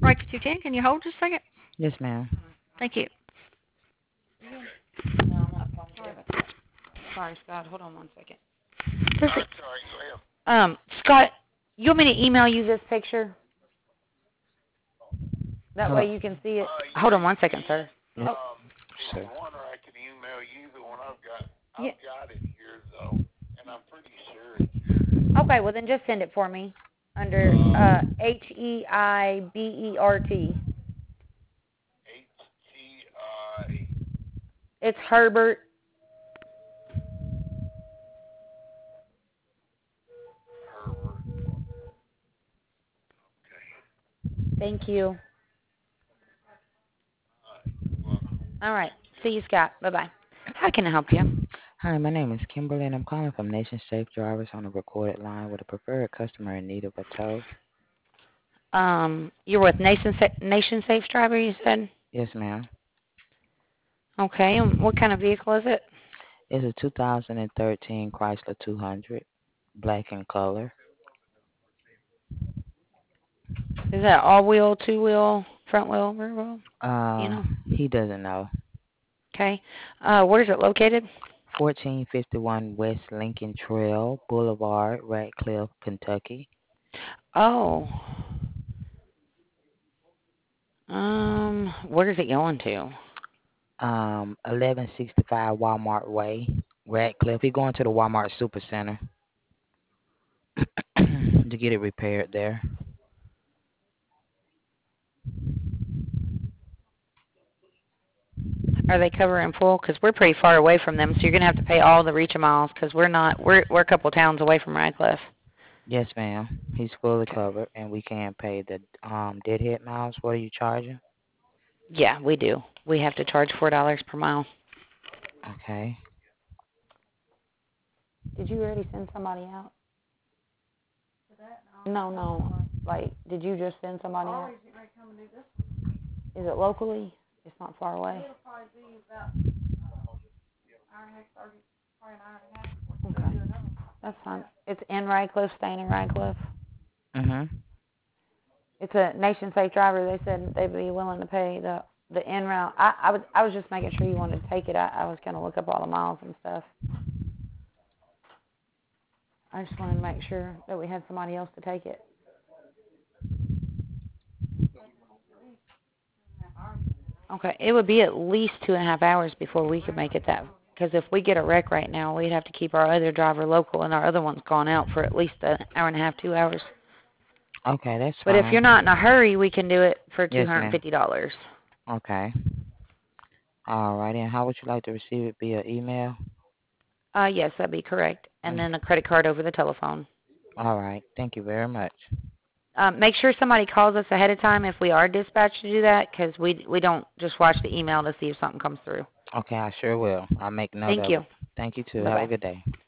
Breaker 210. Can you hold just a second? Yes, ma'am. Thank you. No, I'm not calling. Sorry about that. Sorry, Scott. Hold on one second. Perfect. Sorry, go ahead. Scott, you want me to email you this picture? That Hello. way you can see it. Yeah, Hold on one second, sir. Yes, If sir. you want, or I can email you the one I've got. Yeah. I've got it here, though, and I'm pretty sure it's good. Okay, well then just send it for me under HEIBERT. HTI. It's Herbert. Herbert. Okay. Thank you. Well, All right. See you, Scott. Bye-bye. How can I help you? Hi, my name is Kimberly, and I'm calling from Nation Safe Drivers on a recorded line with a preferred customer in need of a tow. You're with Nation Safe Driver, you said? Yes, ma'am. Okay, and what kind of vehicle is it? It's a 2013 Chrysler 200, black in color. Is that all-wheel, two-wheel, front-wheel, rear-wheel? You know? He doesn't know. Okay. Where's it located? 1451 West Lincoln Trail Boulevard, Radcliffe, Kentucky. Oh. Where is it going to? 1165 Walmart Way, Radcliffe. He going to the Walmart Supercenter to get it repaired there. Are they covering full? Because we're pretty far away from them, so you're gonna have to pay all the reach miles. Because we're not. We're a couple towns away from Radcliffe. Yes, ma'am. He's fully Okay. covered, and we can pay the deadhead miles. What are you charging? Yeah, we do. We have to charge $4 per mile. Okay. Did you already send somebody out? No. Like, did you just send somebody out? Is it locally? It's not far away. Okay. That's fine. It's in Radcliffe, staying in Radcliffe. It's a Nation Safe Driver. They said they'd be willing to pay the en route. I was just making sure you wanted to take it. I was gonna look up all the miles and stuff. I just wanted to make sure that we had somebody else to take it. Okay, it would be at least 2.5 hours before we could make it that. Because if we get a wreck right now, we'd have to keep our other driver local, and our other one's gone out for at least an hour and a half, 2 hours. Okay, that's But fine. if you're not in a hurry, we can do it for Yes, ma'am. $250. Okay. All right, and how would you like to receive it via email? Yes, that'd be correct. And then a credit card over the telephone. All right. Thank you very much. Make sure somebody calls us ahead of time if we are dispatched to do that, because we don't just watch the email to see if something comes through. Okay, I sure will. I'll make note Thank of you. it. Thank you, too. Have Bye-bye. a good day.